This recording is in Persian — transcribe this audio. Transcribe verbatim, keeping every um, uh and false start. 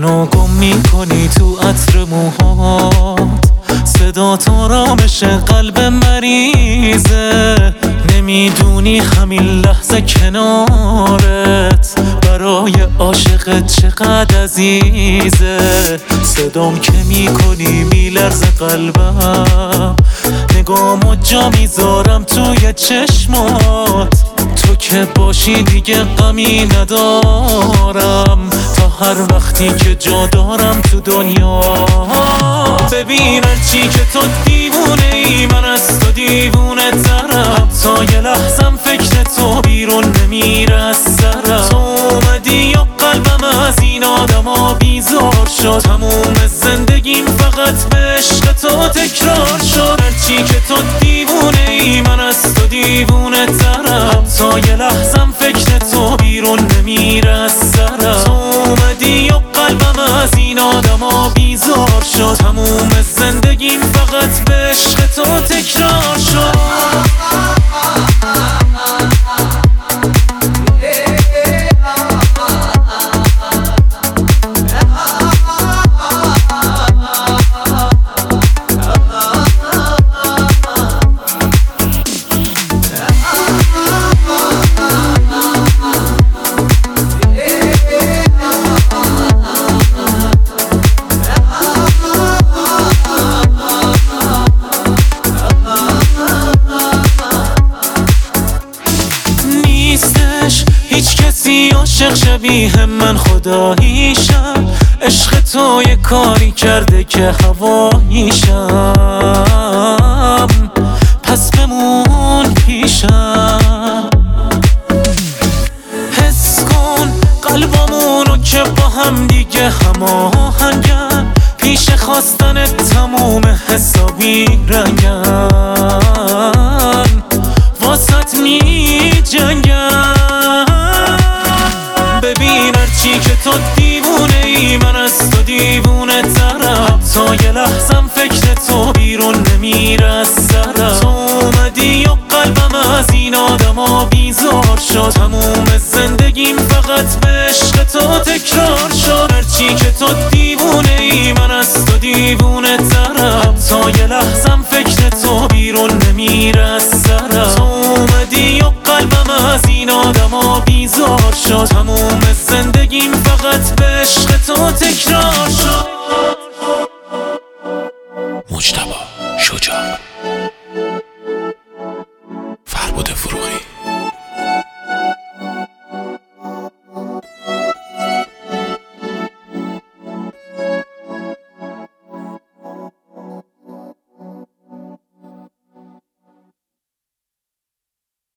منو گم میکنی تو عطر موهات، صدا تو آرامش قلب مریضه. نمیدونی همین لحظه کنارت برای عاشقت چقدر عزیزه. صدام که میکنی میلرزه قلبم، نگامو جا میذارم توی چشمات. تو که باشی دیگه غمی ندارم، تا هر وقتی که جا دارم تو دنیا. ببین هرچی که تو دیوونه ای، من از تو دیوونه ترم. تا یه لحظم فکر تو بیرون نمیره از سرم. تو اومدی و قلبم از این آدما بیزار شد. تموم زندگیم فقط به عشق تو تکرار شد. هرچی که تو دیوونه ای، من از تو دیوونه ترم. تا یه لحظم فکر تو بیرون نمیره از سرم. تو اومدی و قلبم از این آدما بیزار شد. تموم زندگیم فقط به عشق تو تکرار شد. هیچ کسی عاشق شبیه من خداییشم. عشق تو یه کاری کرده که هواییشم. پس بمون پیشم، حس کن قلبامونو که با هم دیگه هماهنگن. پیش خواستن تموم حسابی رنگن، واسط می جنگن. ببین هرچی که تو دیوونه ای، من از تو دیوونه ترم. تا یه لحظم فکر تو بیرون نمیره از سرم. تو اومدی و قلبم از این آدما بیزار شد. تموم زندگیم فقط به عشق تو تکرار شد. هرچی که تو دیوونه ای، من از تو دیوونه ترم. تا یه لحظم فکر تو بیرون نمیره از سرم. تو اومدی و قلبم از این آدما بیزار شد. تموم زندگیم فقط به عشق تو تکرار شد.